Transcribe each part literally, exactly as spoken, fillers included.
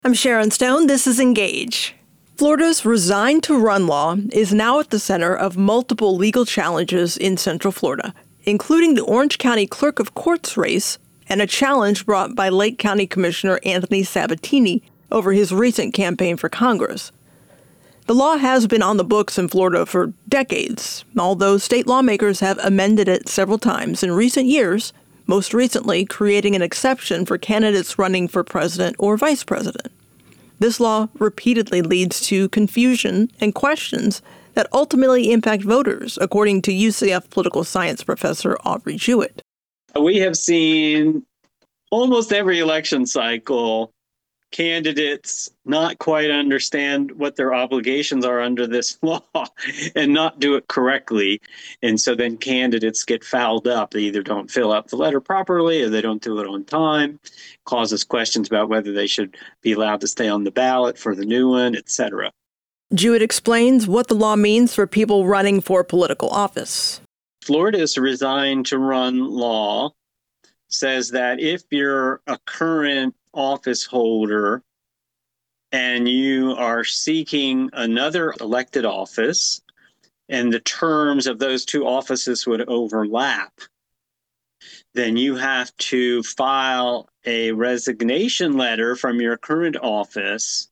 I'm Sharon Stone. This is Engage. Florida's Resign to Run law is now at the center of multiple legal challenges in Central Florida, including the Orange County Clerk of Courts race and a challenge brought by Lake County Commissioner Anthony Sabatini over his recent campaign for Congress. The law has been on the books in Florida for decades, although state lawmakers have amended it several times in recent years, most recently creating an exception for candidates running for president or vice president. This law repeatedly leads to confusion and questions that ultimately impact voters, according to U C F political science professor Aubrey Jewett. We have seen almost every election cycle candidates not quite understand what their obligations are under this law and not do it correctly. And so then candidates get fouled up. They either don't fill out the letter properly or they don't do it on time. It causes questions about whether they should be allowed to stay on the ballot for the new one, et cetera. Jewett explains what the law means for people running for political office. Florida's Resign to Run law says that if you're a current office holder and you are seeking another elected office and the terms of those two offices would overlap, then you have to file a resignation letter from your current office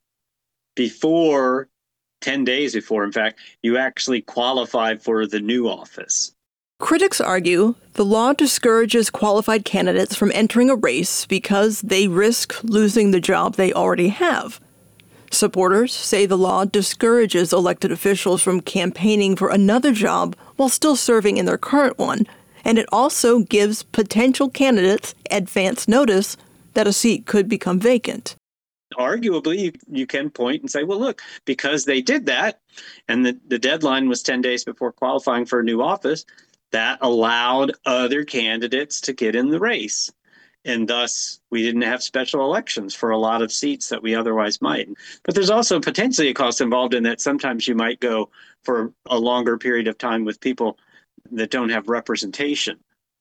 before, ten days before, in fact, you actually qualify for the new office. Critics argue the law discourages qualified candidates from entering a race because they risk losing the job they already have. Supporters say the law discourages elected officials from campaigning for another job while still serving in their current one, and it also gives potential candidates advance notice that a seat could become vacant. Arguably, you can point and say, well, look, because they did that, and the, the deadline was ten days before qualifying for a new office, that allowed other candidates to get in the race. And thus, we didn't have special elections for a lot of seats that we otherwise might. But there's also potentially a cost involved in that. Sometimes you might go for a longer period of time with people that don't have representation.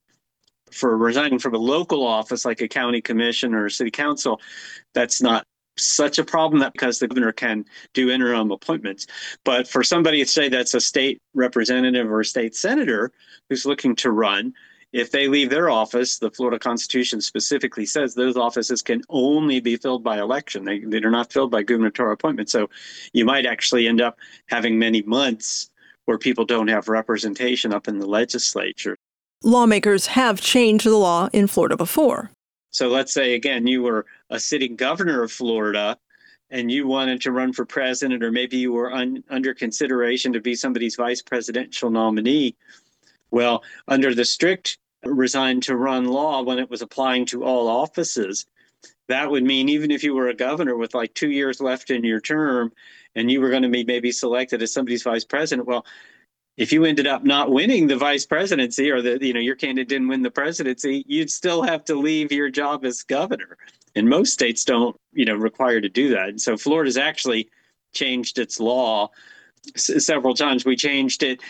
For resigning from a local office like a county commission or a city council, that's not such a problem, that because the governor can do interim appointments. But for somebody to say that's a state representative or a state senator who's looking to run, if they leave their office, the Florida Constitution specifically says those offices can only be filled by election. They, they're not filled by gubernatorial appointment. So you might actually end up having many months where people don't have representation up in the legislature. Lawmakers have changed the law in Florida before. So let's say, again, you were a sitting governor of Florida and you wanted to run for president, or maybe you were un, under consideration to be somebody's vice presidential nominee. Well, under the strict Resign to Run law, when it was applying to all offices, that would mean even if you were a governor with like two years left in your term and you were going to be maybe selected as somebody's vice president, well, if you ended up not winning the vice presidency, or the, you know, your candidate didn't win the presidency, you'd still have to leave your job as governor. And most states don't, you know, require to do that. And so Florida's actually changed its law s- several times. We changed it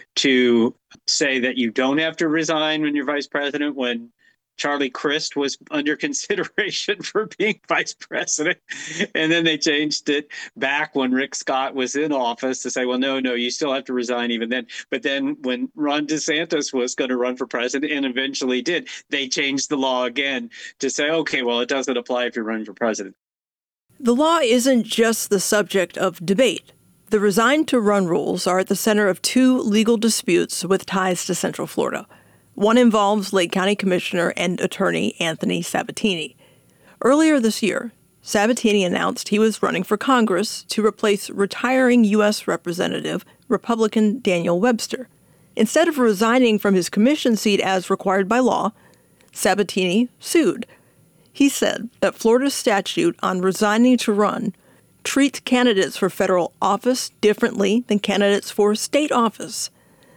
to say that you don't have to resign when you're vice president when Charlie Crist was under consideration for being vice president. And then they changed it back when Rick Scott was in office to say, well, no, no, you still have to resign even then. But then when Ron DeSantis was going to run for president and eventually did, they changed the law again to say, okay, well, it doesn't apply if you're running for president. The law isn't just the subject of debate. The Resign to Run rules are at the center of two legal disputes with ties to Central Florida. One involves Lake County Commissioner and attorney Anthony Sabatini. Earlier this year, Sabatini announced he was running for Congress to replace retiring U S Representative Republican Daniel Webster. Instead of resigning from his commission seat as required by law, Sabatini sued. He said that Florida's statute on resigning to run treats candidates for federal office differently than candidates for state office.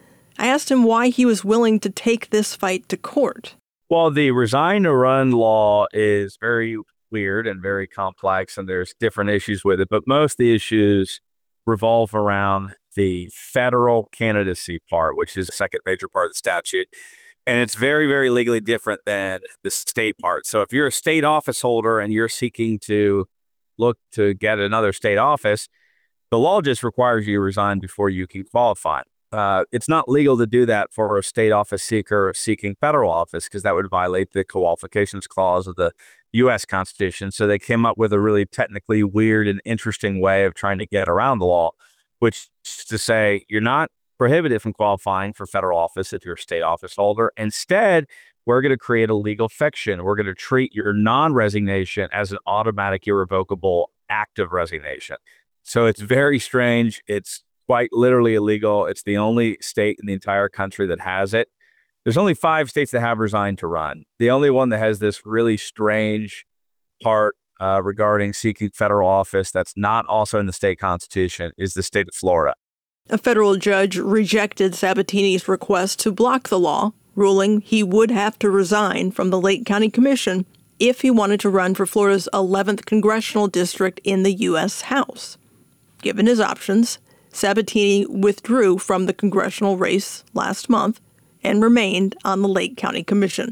I asked him why he was willing to take this fight to court. Well, the Resign to Run law is very weird and very complex, and there's different issues with it. But most of the issues revolve around the federal candidacy part, which is the second major part of the statute. And it's very, very legally different than the state part. So if you're a state office holder and you're seeking to look to get another state office, the law just requires you to resign before you can qualify. Uh, it's not legal to do that for a state office seeker seeking federal office because that would violate the qualifications clause of the U S Constitution. So they came up with a really technically weird and interesting way of trying to get around the law, which is to say you're not prohibited from qualifying for federal office if you're a state office holder. Instead, we're going to create a legal fiction. We're going to treat your non-resignation as an automatic, irrevocable act of resignation. So it's very strange. It's quite literally illegal. It's the only state in the entire country that has it. There's only five states that have resign to run. The only one that has this really strange part uh, regarding seeking federal office that's not also in the state constitution is the state of Florida. A federal judge rejected Sabatini's request to block the law, ruling he would have to resign from the Lake County Commission if he wanted to run for Florida's eleventh congressional district in the U S House. Given his options, Sabatini withdrew from the congressional race last month and remained on the Lake County Commission.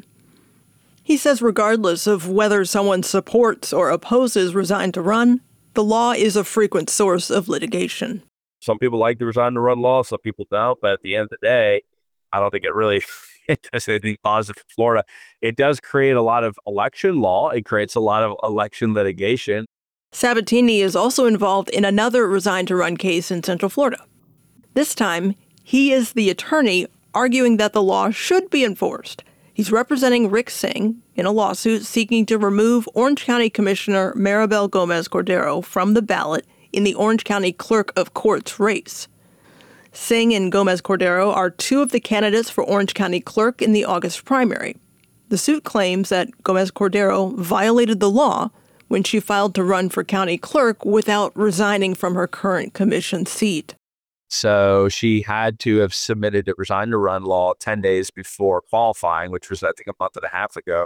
He says regardless of whether someone supports or opposes resign to run, the law is a frequent source of litigation. Some people like the resign to run law, some people don't, but at the end of the day, I don't think it really it does anything positive for Florida. It does create a lot of election law. It creates a lot of election litigation. Sabatini is also involved in another resign to run case in Central Florida. This time, he is the attorney arguing that the law should be enforced. He's representing Rick Singh in a lawsuit seeking to remove Orange County Commissioner Maribel Gomez Cordero from the ballot in the Orange County Clerk of Courts race. Singh and Gomez Cordero are two of the candidates for Orange County Clerk in the August primary. The suit claims that Gomez Cordero violated the law when she filed to run for county clerk without resigning from her current commission seat. So she had to have submitted a resign to run law ten days before qualifying, which was, I think, a month and a half ago.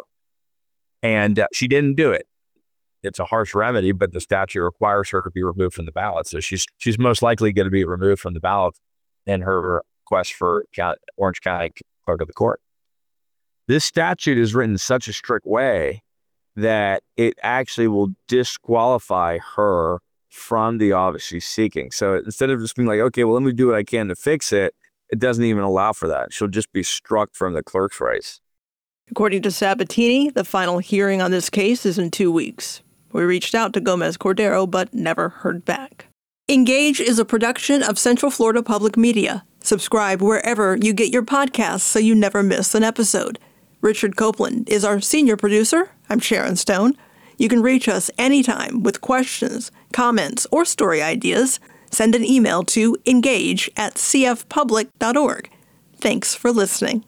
And uh, she didn't do it. It's a harsh remedy, but the statute requires her to be removed from the ballot. So she's she's most likely going to be removed from the ballot in her request for Orange County Clerk of the Court. This statute is written in such a strict way that it actually will disqualify her from the office she's seeking. So instead of just being like, okay, well, let me do what I can to fix it, it doesn't even allow for that. She'll just be struck from the clerk's race. According to Sabatini, the final hearing on this case is in two weeks. We reached out to Gomez Cordero, but never heard back. Engage is a production of Central Florida Public Media. Subscribe wherever you get your podcasts so you never miss an episode. Richard Copeland is our senior producer. I'm Sharon Stone. You can reach us anytime with questions, comments, or story ideas. Send an email to engage at c f public dot org. Thanks for listening.